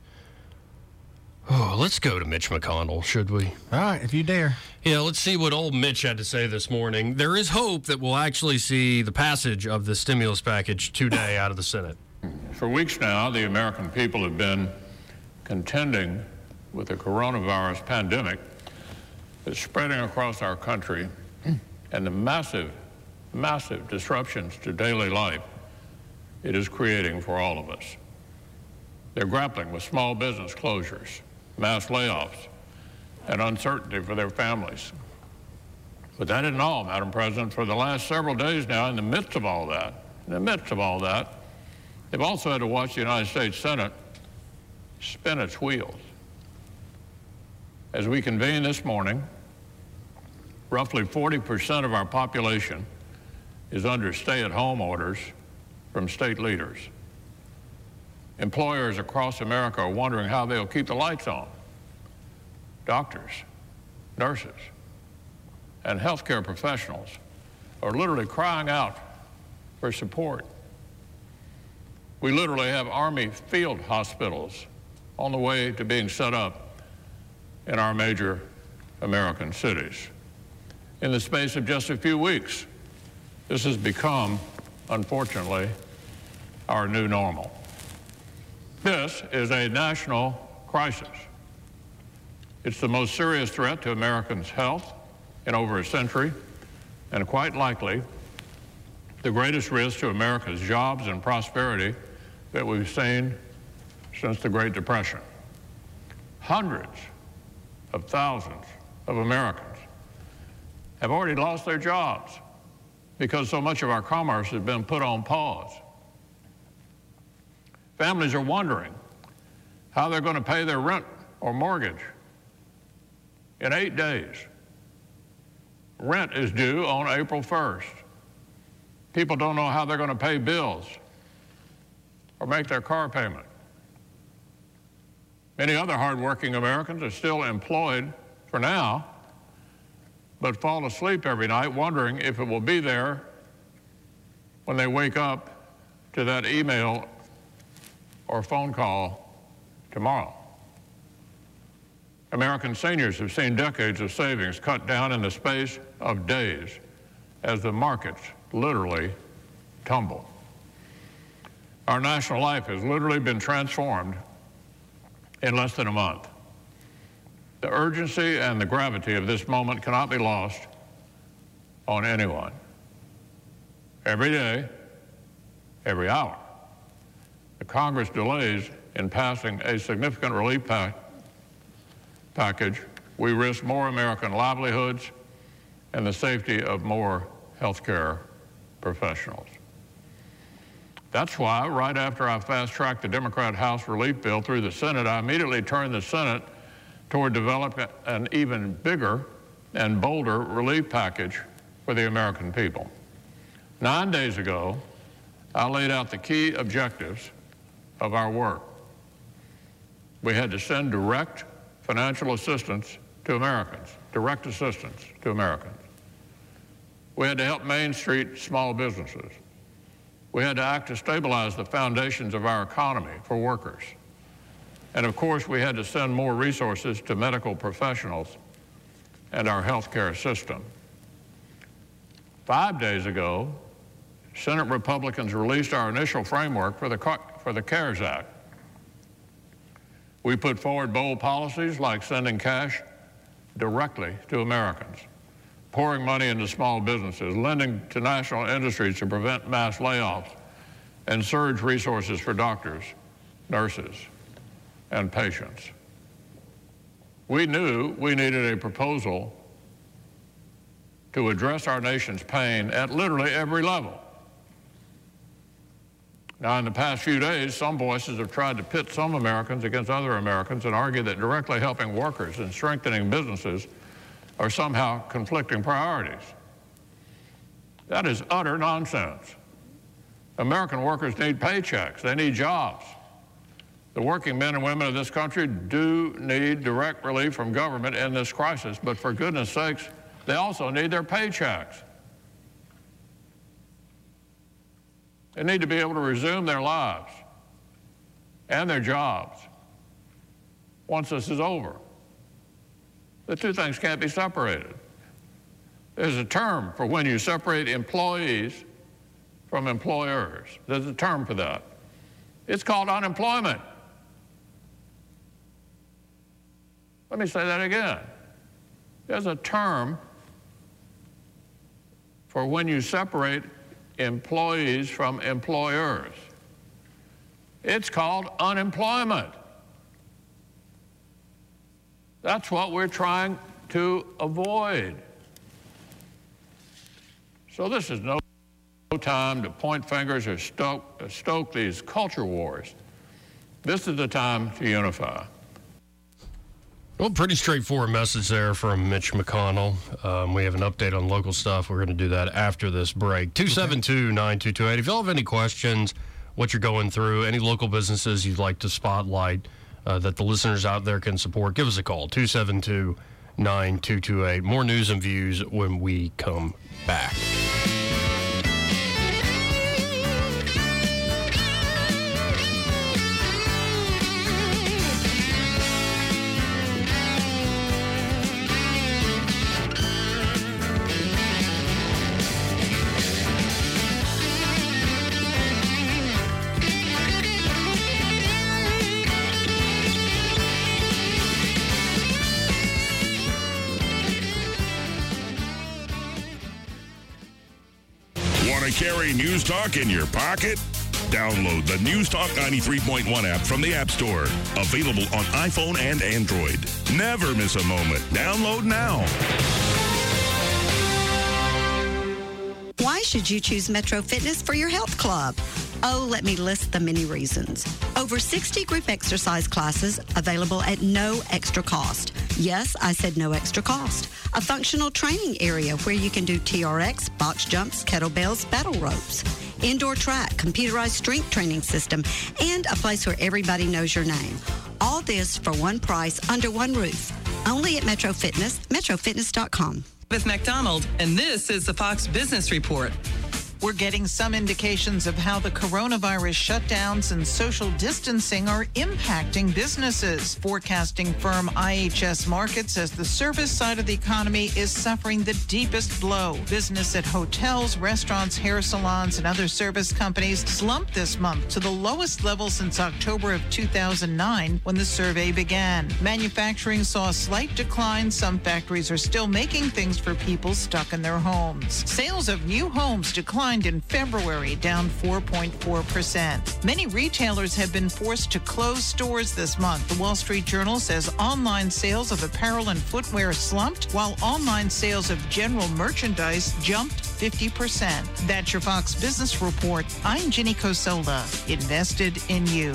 Oh, let's go to Mitch McConnell, should we? All right, if you dare. Yeah, let's see what old Mitch had to say this morning. There is hope that we'll actually see the passage of the stimulus package today out of the Senate. For weeks now, the American people have been contending with the coronavirus pandemic that's spreading across our country and the massive, massive disruptions to daily life it is creating for all of us. They're grappling with small business closures, mass layoffs, and uncertainty for their families. But that isn't all, Madam President. For the last several days now, in the midst of all that, in the midst of all that, they've also had to watch the United States Senate spin its wheels. As we convene this morning, roughly forty percent of our population is under stay-at-home orders from state leaders. Employers across America are wondering how they'll keep the lights on. Doctors, nurses, and healthcare professionals are literally crying out for support. We literally have Army field hospitals on the way to being set up in our major American cities. In the space of just a few weeks, this has become, unfortunately, our new normal. This is a national crisis. It's the most serious threat to Americans' health in over a century, and quite likely the greatest risk to America's jobs and prosperity that we've seen since the Great Depression. Hundreds of thousands of Americans have already lost their jobs because so much of our commerce has been put on pause Families are wondering how they're going to pay their rent or mortgage in eight days. Rent is due on April first. People don't know how they're going to pay bills or make their car payment. Many other hardworking Americans are still employed for now, but fall asleep every night wondering if it will be there when they wake up to that email or phone call tomorrow. American seniors have seen decades of savings cut down in the space of days as the markets literally tumble. Our national life has literally been transformed in less than a month. The urgency and the gravity of this moment cannot be lost on anyone. Every day, every hour, the Congress delays in passing a significant relief pack package, we risk more American livelihoods and the safety of more healthcare professionals. That's why, right after I fast-tracked the Democrat House relief bill through the Senate, I immediately turned the Senate toward developing an even bigger and bolder relief package for the American people. Nine days ago, I laid out the key objectives of our work. We had to send direct financial assistance to Americans, direct assistance to Americans. We had to help Main Street small businesses. We had to act to stabilize the foundations of our economy for workers. And of course, we had to send more resources to medical professionals and our healthcare system. Five days ago, Senate Republicans released our initial framework for the, for the CARES Act. We put forward bold policies like sending cash directly to Americans, pouring money into small businesses, lending to national industries to prevent mass layoffs, and surge resources for doctors, nurses, and patients. We knew we needed a proposal to address our nation's pain at literally every level. Now, in the past few days, some voices have tried to pit some Americans against other Americans and argue that directly helping workers and strengthening businesses are somehow conflicting priorities. That is utter nonsense. American workers need paychecks. They need jobs. The working men and women of this country do need direct relief from government in this crisis, but for goodness sakes, they also need their paychecks. They need to be able to resume their lives and their jobs once this is over. The two things can't be separated. There's a term for when you separate employees from employers. There's a term for that. It's called unemployment. Let me say that again. There's a term for when you separate employees from employers. It's called unemployment. That's what we're trying to avoid. So this is no time to point fingers or stoke, stoke these culture wars. This is the time to unify. Well, pretty straightforward message there from Mitch McConnell. Um, we have an update on local stuff. We're going to do that after this break. two seven two, nine two two eight. If y'all have any questions, what you're going through, any local businesses you'd like to spotlight uh, that the listeners out there can support, give us a call. two seven two, nine two two eight. More news and views when we come back. Carry News Talk in your pocket? Download the News Talk ninety-three point one app from the App Store. Available on iPhone and Android. Never miss a moment. Download now. Why Why should you choose Metro Fitness for your health club? Oh, let me list the many reasons. Over sixty group exercise classes available at no extra cost. Yes, I said no extra cost. A functional training area where you can do T R X, box jumps, kettlebells, battle ropes. Indoor track, computerized strength training system, and a place where everybody knows your name. All this for one price, under one roof. Only at Metro Fitness, metro fitness dot com. With McDonald, and this is the Fox Business Report. We're getting some indications of how the coronavirus shutdowns and social distancing are impacting businesses. Forecasting firm I H S Markit says the service side of the economy is suffering the deepest blow. Business at hotels, restaurants, hair salons, and other service companies slumped this month to the lowest level since October of two thousand nine when the survey began. Manufacturing saw a slight decline. Some factories are still making things for people stuck in their homes. Sales of new homes declined in February, down four point four percent. Many retailers have been forced to close stores this month. The Wall Street Journal says online sales of apparel and footwear slumped, while online sales of general merchandise jumped fifty percent. That's your Fox Business Report. I'm Ginny Cosola. Invested in you.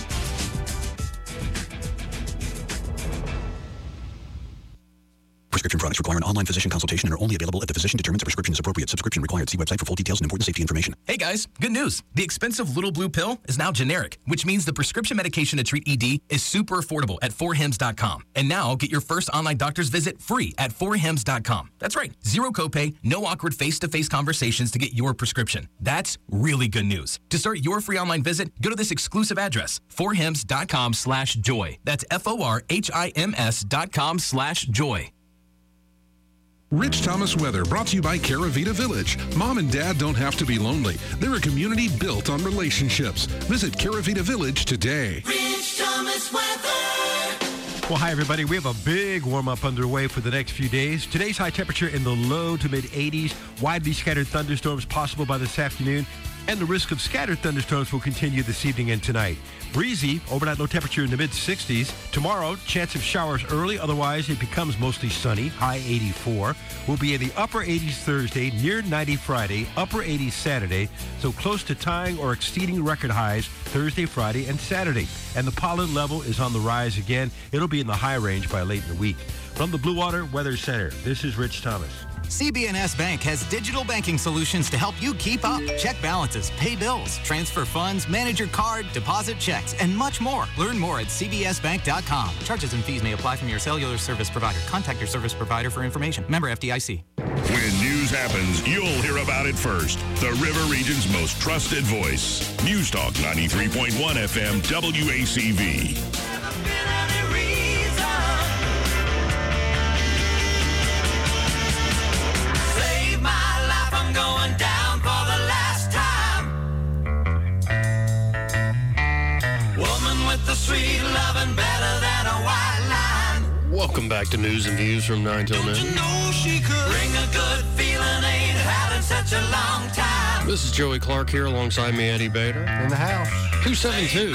Prescription products require an online physician consultation and are only available if the physician determines a prescription is appropriate. Subscription required. See website for full details and important safety information. Hey guys, good news. The expensive Little Blue pill is now generic, which means the prescription medication to treat E D is super affordable at four hims dot com. And now get your first online doctor's visit free at four hims dot com. That's right. Zero copay, no awkward face-to-face conversations to get your prescription. That's really good news. To start your free online visit, go to this exclusive address, four hims dot com slash joy. That's F O R H I M S dot com slash joy. Rich Thomas Weather, brought to you by Caravita Village. Mom and Dad don't have to be lonely. They're a community built on relationships. Visit Caravita Village today. Rich Thomas Weather. Well, hi, everybody. We have a big warm-up underway for the next few days. Today's high temperature in the low to mid-eighties. Widely scattered thunderstorms possible by this afternoon. And the risk of scattered thunderstorms will continue this evening and tonight. Breezy, overnight low temperature in the mid-sixties. Tomorrow, chance of showers early. Otherwise, it becomes mostly sunny, high eighty-four. We'll be in the upper eighties Thursday, near ninety Friday, upper eighties Saturday. So close to tying or exceeding record highs Thursday, Friday, and Saturday. And the pollen level is on the rise again. It'll be in the high range by late in the week. From the Blue Water Weather Center, this is Rich Thomas. C B N S Bank has digital banking solutions to help you keep up. Check balances, pay bills, transfer funds, manage your card, deposit checks, and much more. Learn more at c b s bank dot com. Charges and fees may apply from your cellular service provider. Contact your service provider for information. Member F D I C. When news happens, you'll hear about it first. The River Region's most trusted voice. News Talk ninety-three point one F M W A C V. Going down for the last time. Woman with the sweet loving better than a white line. Welcome back to News and Views from nine till noon. You know she could bring a good feeling, ain't had in such a long time. This is Joey Clark here alongside me, Eddie Bader. In the house. two seven two,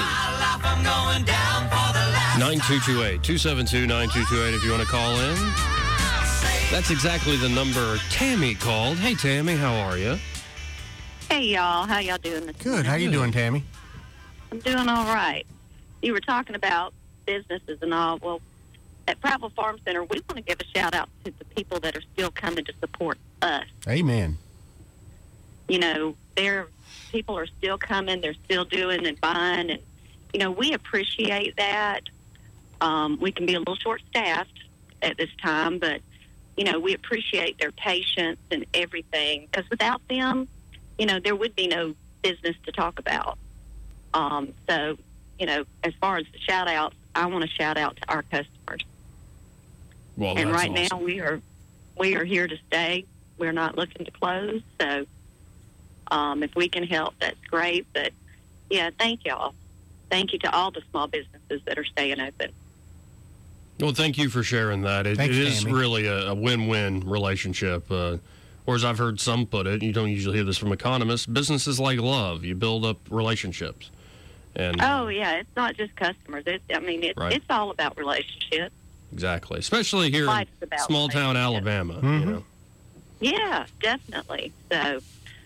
nine two two eight. two seven two, nine two two eight if you want to call in. That's exactly the number Tammy called. Hey, Tammy, how are you? Hey, y'all. How y'all doing this Good. morning? How you doing, Tammy? I'm doing all right. You were talking about businesses and all. Well, at Prattville Farm Center, we want to give a shout-out to the people that are still coming to support us. Amen. You know, they're, people are still coming. They're still doing and buying. And, you know, we appreciate that. Um, we can be a little short-staffed at this time, but you know, we appreciate their patience and everything, because without them, you know, there would be no business to talk about. Um, so, you know, as far as the shout-outs, I want to shout out to our customers. Well, and that's right awesome. now, we are we are here to stay. We're not looking to close. So um, if we can help, that's great. But, yeah, thank y'all. Thank you to all the small businesses that are staying open. Well, thank you for sharing that. It, Thanks, it is Tammy. really a, a win-win relationship. Uh, or as I've heard some put it, you don't usually hear this from economists, business is like love. You build up relationships. And Oh, yeah, it's not just customers. It's, I mean, it, Right. it's all about relationships. Exactly. Especially here Life's in about small-town Alabama. Mm-hmm. You know. Yeah, definitely. So,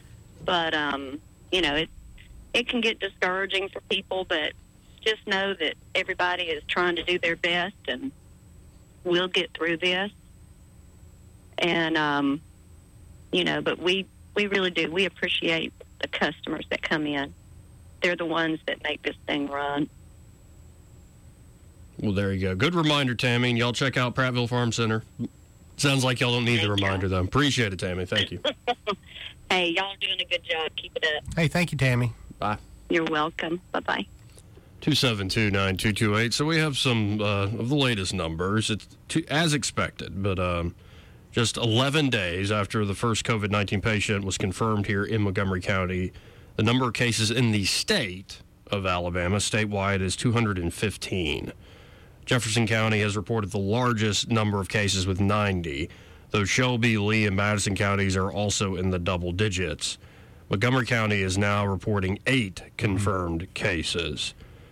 But, um, you know, it, it can get discouraging for people, but just know that everybody is trying to do their best, and we'll get through this. And, um, you know, but we, we really do. We appreciate the customers that come in. They're the ones that make this thing run. Well, there you go. Good reminder, Tammy. And y'all check out Prattville Farm Center. Sounds like y'all don't need the reminder, though. Appreciate it, Tammy. Thank you. Hey, y'all are doing a good job. Keep it up. Hey, thank you, Tammy. Bye. You're welcome. Bye-bye. two seven two, nine two two eight. So we have some uh, of the latest numbers. It's to, as expected, but um, just eleven days after the first COVID nineteen patient was confirmed here in Montgomery County, the number of cases in the state of Alabama, statewide, is two hundred fifteen. Jefferson County has reported the largest number of cases with ninety, though Shelby, Lee, and Madison counties are also in the double digits. Montgomery County is now reporting eight confirmed mm-hmm. cases.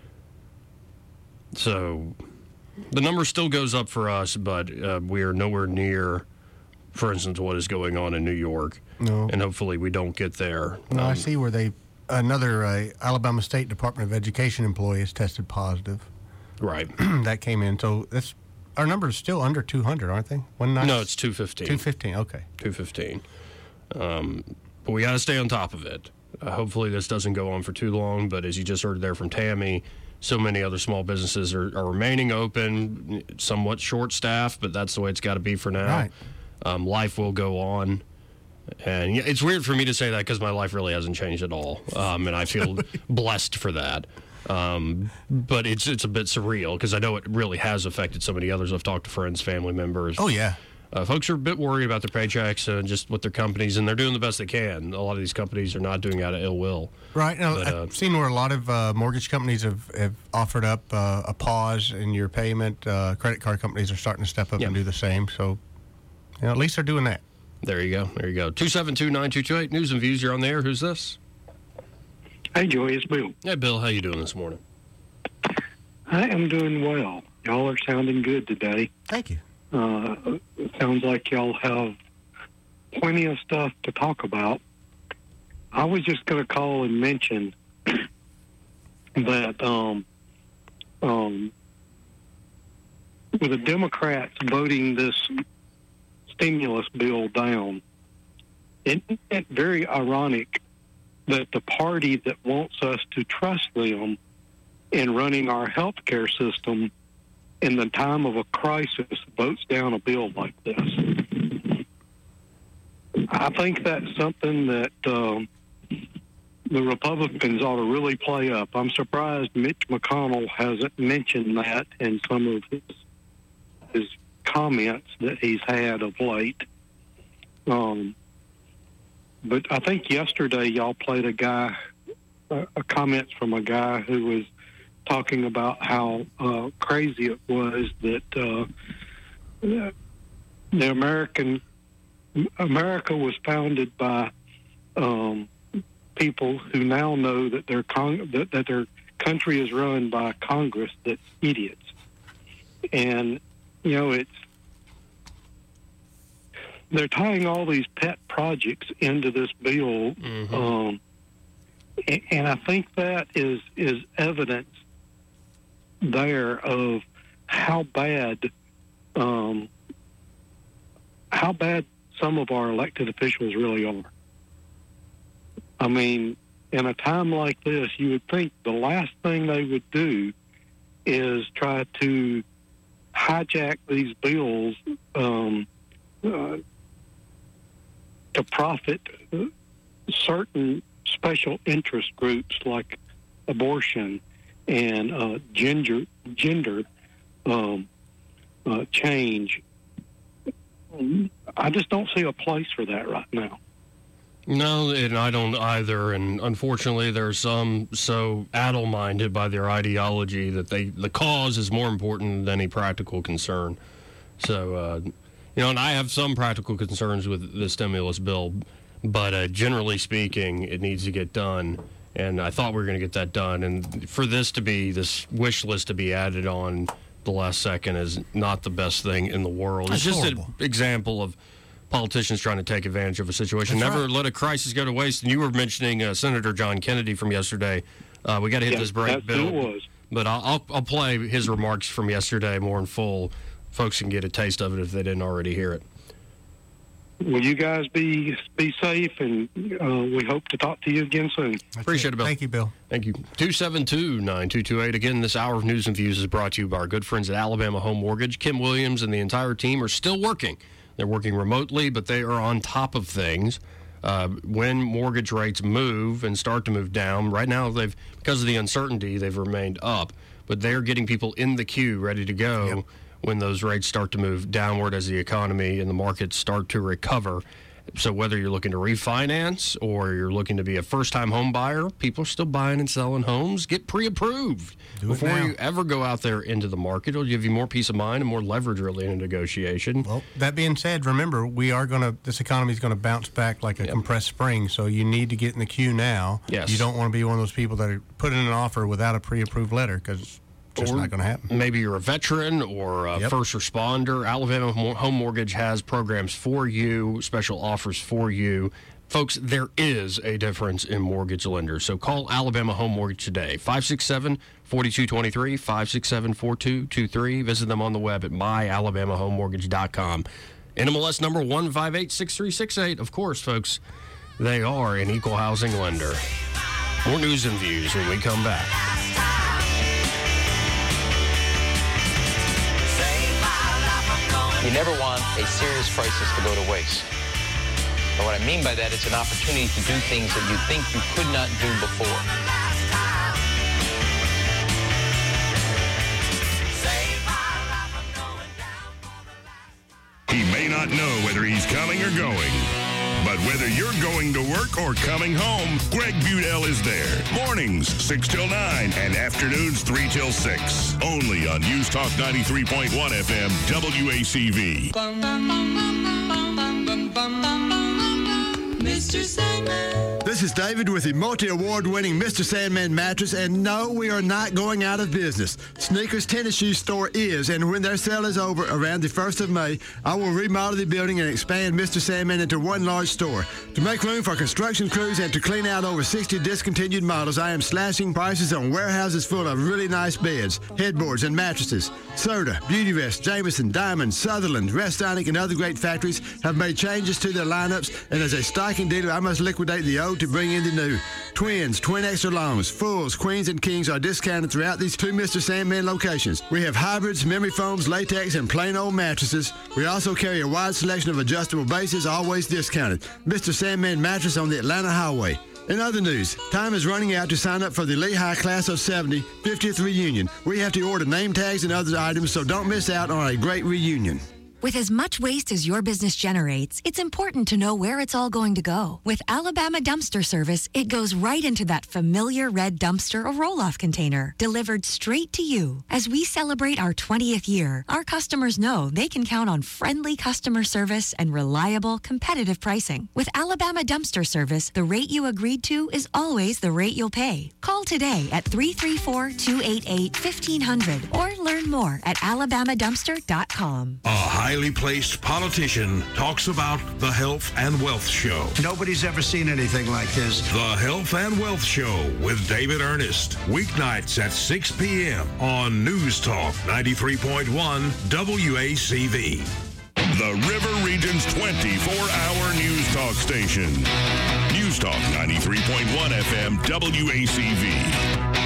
So the number still goes up for us, but uh, we are nowhere near, for instance, what is going on in New York. No. And hopefully we don't get there. No, um, I see where they, another uh, Alabama State Department of Education employee has tested positive. Right. That came in. So that's, our numbers are still under two hundred, aren't they? One nine, no, it's two fifteen. two fifteen, okay. two fifteen. Um, but we got to stay on top of it. Uh, hopefully this doesn't go on for too long, but as you just heard there from Tammy, so many other small businesses are, are remaining open, somewhat short-staffed, but that's the way it's got to be for now. Right. Um, life will go on. And yeah, it's weird for me to say that because my life really hasn't changed at all, um, and I feel blessed for that. Um, but it's it's a bit surreal because I know it really has affected so many others. I've talked to friends, family members. Oh, yeah. Uh, folks are a bit worried about their paychecks and just with their companies, and they're doing the best they can. A lot of these companies are not doing it out of ill will. Right. Now, But, uh, I've seen where a lot of uh, mortgage companies have, have offered up uh, a pause in your payment. Uh, credit card companies are starting to step up Yeah. and do the same. So, you know, at least they're doing that. There you go. There you go. two seven two, nine two two eight. News and Views. You're on the air. Who's this? Hey, Joey, it's Bill. Hey, Bill. How you doing this morning? I am doing well. Y'all are sounding good today. Thank you. Uh, it sounds like y'all have plenty of stuff to talk about. I was just going to call and mention that um, um, with the Democrats voting this stimulus bill down, isn't it very ironic that the party that wants us to trust them in running our health care system in the time of a crisis votes down a bill like this? I think that's something that um, the Republicans ought to really play up. I'm surprised Mitch McConnell hasn't mentioned that in some of his, his comments that he's had of late. Um, but I think yesterday y'all played a guy, uh, a comments from a guy who was talking about how uh, crazy it was that uh, the American America was founded by um, people who now know that their con- that, that their country is run by Congress that's idiots. And you know, it's they're tying all these pet projects into this bill, mm-hmm. um, and, and I think that is is evidence there of how bad um, how bad some of our elected officials really are. I mean, in a time like this, you would think the last thing they would do is try to hijack these bills um, uh, to profit certain special interest groups like abortion and uh, gender gender um, uh, change. I just don't see a place for that right now. No, and I don't either. And unfortunately, there's some so addle-minded by their ideology that they the cause is more important than any practical concern. So, uh, you know, and I have some practical concerns with the stimulus bill, but uh, generally speaking, it needs to get done. And I thought we were going to get that done. And for this to be, this wish list to be added on the last second is not the best thing in the world. That's it's just horrible. an example of politicians trying to take advantage of a situation. That's Never right. let a crisis go to waste. And you were mentioning uh, Senator John Kennedy from yesterday. Uh, we got to hit Yeah, this break, that's who Bill. it was. But I'll, I'll I'll play his remarks from yesterday more in full. Folks can get a taste of it if they didn't already hear it. Will you guys be be safe, and uh, we hope to talk to you again soon. Appreciate it, Bill. Thank you, Bill. Thank you. two seven two, nine two two eight. Again, this hour of News and Views is brought to you by our good friends at Alabama Home Mortgage. Kim Williams and the entire team are still working. They're working remotely, but they are on top of things. Uh, when mortgage rates move and start to move down, right now, they've because of the uncertainty, they've remained up. But they're getting people in the queue ready to go yep. when those rates start to move downward as the economy and the markets start to recover. So whether you're looking to refinance or you're looking to be a first-time home buyer, people are still buying and selling homes. Get pre-approved Do it before now. you ever go out there into the market. It'll give you more peace of mind and more leverage really in a negotiation. Well, that being said, remember, we are going to, this economy is going to bounce back like a yep. compressed spring, so you need to get in the queue now. Yes. You don't want to be one of those people that are putting in an offer without a pre-approved letter, because it's just or not going to happen. Maybe you're a veteran or a Yep. first responder. Alabama Home Mortgage has programs for you, special offers for you. Folks, there is a difference in mortgage lenders. So call Alabama Home Mortgage today, five six seven, four two two three, five six seven, four two two three. Visit them on the web at my alabama home mortgage dot com. N M L S number one five eight six three six eight. Of course, folks, they are an equal housing lender. More news and views when we come back. You never want a serious crisis to go to waste. And what I mean by that, it's an opportunity to do things that you think you could not do before. He may not know whether he's coming or going, but whether you're going to work or coming home, Greg Budell is there. Mornings, six till nine, and afternoons, three till six. Only on News Talk ninety-three point one F M, W A C V. Mister Sandman. This is David with the multi-award winning Mister Sandman mattress, and no, we are not going out of business. Sneakers Tennis Shoe Store is, and when their sale is over around the first of May, I will remodel the building and expand Mister Sandman into one large store. To make room for construction crews and to clean out over sixty discontinued models, I am slashing prices on warehouses full of really nice beds, headboards, and mattresses. Serta, Beautyrest, Jameson, Diamond, Sutherland, Restonic, and other great factories have made changes to their lineups, and as a stocking dealer, I must liquidate the old to bring in the new. Twins, twin extra longs, fulls, queens, and kings are discounted throughout these two Mister Sandman locations. We have hybrids, memory foams, latex, and plain old mattresses. We also carry a wide selection of adjustable bases, always discounted. Mister Sandman mattress on the Atlanta Highway. In other news, time is running out to sign up for the Lehigh Class of seventy fiftieth reunion. We have to order name tags and other items, so don't miss out on a great reunion. With as much waste as your business generates, it's important to know where it's all going to go. With Alabama Dumpster Service, it goes right into that familiar red dumpster or roll-off container, delivered straight to you. As we celebrate our twentieth year, our customers know they can count on friendly customer service and reliable, competitive pricing. With Alabama Dumpster Service, the rate you agreed to is always the rate you'll pay. Call today at three three four, two eight eight, fifteen hundred or learn more at alabama dumpster dot com. A highly placed politician talks about the Health and Wealth Show. Nobody's ever seen anything like this. The Health and Wealth Show with David Ernest. Weeknights at six p.m. on News Talk ninety-three point one W A C V. The River Region's twenty-four hour news talk station. News Talk ninety-three point one F M W A C V.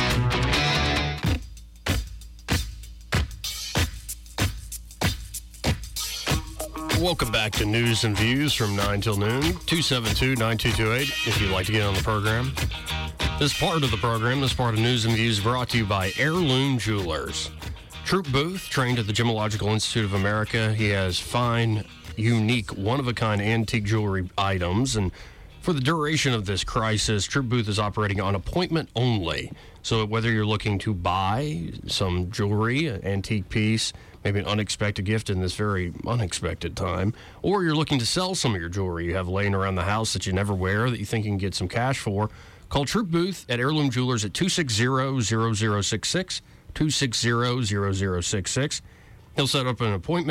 Welcome back to News and Views from nine till noon, two seven two, nine two two eight, if you'd like to get on the program. This part of the program, this part of News and Views, brought to you by Heirloom Jewelers. Troop Booth, trained at the Gemological Institute of America. He has fine, unique, one-of-a-kind antique jewelry items. And for the duration of this crisis, Troop Booth is operating on appointment only. So whether you're looking to buy some jewelry, an antique piece, maybe an unexpected gift in this very unexpected time, or you're looking to sell some of your jewelry you have laying around the house that you never wear that you think you can get some cash for, call Troop Booth at Heirloom Jewelers at two six zero, zero zero six six, two six zero, zero zero six six. He'll set up an appointment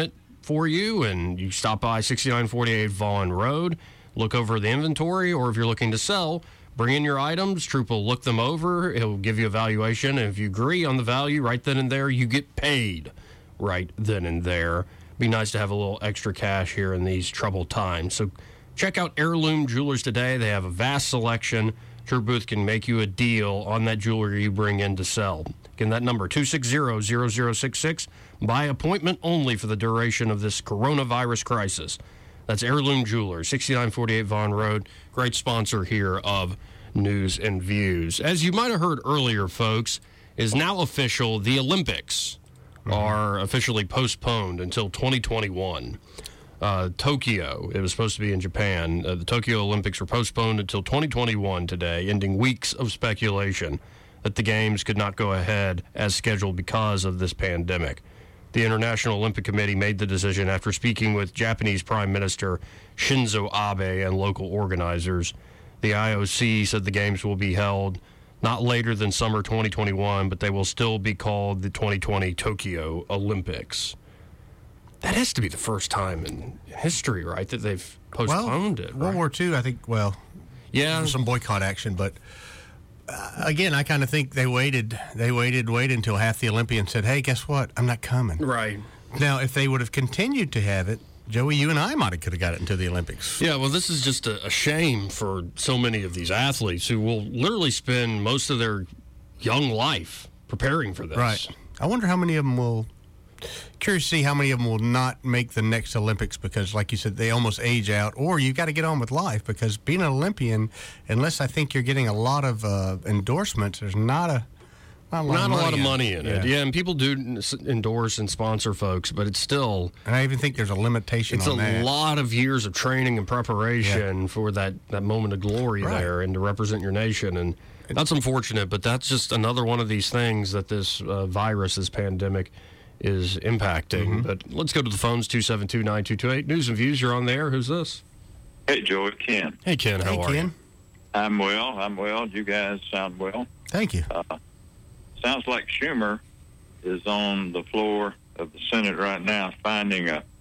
for you, and you stop by sixty-nine forty-eight Vaughn Road, look over the inventory, or if you're looking to sell, bring in your items. Troop will look them over. He'll give you a valuation, and if you agree on the value right then and there, you get paid right then and there. Be nice to have a little extra cash here in these troubled times. So check out Heirloom Jewelers today. They have a vast selection. Troop Booth can make you a deal on that jewelry you bring in to sell. Again, that number, two six zero, zero zero six six, by appointment only for the duration of this coronavirus crisis. That's Heirloom Jewelers, sixty-nine forty-eight Vaughn Road. Great sponsor here of News and Views. As you might have heard earlier, folks, is now official. The Olympics mm-hmm. are officially postponed until twenty twenty-one. Uh, Tokyo, it was supposed to be in Japan. Uh, the Tokyo Olympics were postponed until twenty twenty-one today, ending weeks of speculation that the games could not go ahead as scheduled because of this pandemic. The International Olympic Committee made the decision after speaking with Japanese Prime Minister Shinzo Abe and local organizers. The I O C said the games will be held not later than summer twenty twenty-one, but they will still be called the twenty twenty Tokyo Olympics. That has to be the first time in history, right, that they've postponed well, it. World right? War Two, I think, well, yeah, there was some boycott action, but uh, again, I kind of think they waited, they waited, waited until half the Olympians said, hey, guess what? I'm not coming. Right. Now, if they would have continued to have it, Joey, you and I might have could have got it into the Olympics. Yeah, well, this is just a, a shame for so many of these athletes who will literally spend most of their young life preparing for this. Right. I wonder how many of them will... Curious to see how many of them will not make the next Olympics because, like you said, they almost age out, or you've got to get on with life because being an Olympian, unless I think you're getting a lot of uh, endorsements, there's not a not a lot, not of, a money lot of in money it. in it. Yeah. yeah, and people do endorse and sponsor folks, but it's still... And I even think there's a limitation it's on a that. lot of years of training and preparation yeah. for that, that moment of glory right. there and to represent your nation. And that's unfortunate, but that's just another one of these things that this uh, virus, this pandemic... is impacting. Mm-hmm. But let's go to the phones, two seven two, nine two two eight. News and Views, you're on there. Who's this? Hey, Joey, Ken. Hey, Ken, how hey, are Ken. you? I'm well. I'm well. You guys sound well. Thank you. Uh, sounds like Schumer is on the floor of the Senate right now finding a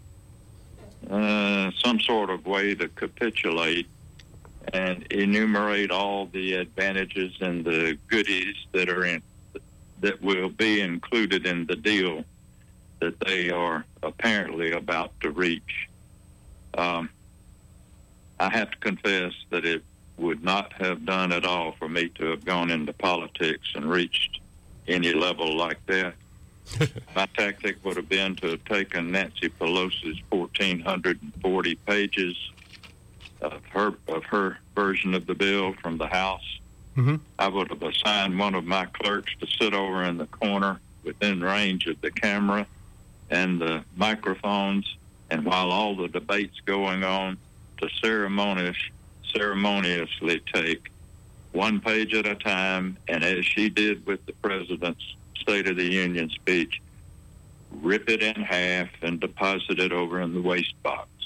uh, some sort of way to capitulate and enumerate all the advantages and the goodies that are in that will be included in the deal that they are apparently about to reach. Um, I have to confess that it would not have done at all for me to have gone into politics and reached any level like that. My tactic would have been to have taken Nancy Pelosi's one thousand four hundred forty pages of her of her version of the bill from the House. Mm-hmm. I would have assigned one of my clerks to sit over in the corner within range of the camera and the microphones, and while all the debate's going on, to ceremonious, ceremoniously take one page at a time, and as she did with the President's State of the Union speech, rip it in half and deposit it over in the waste box.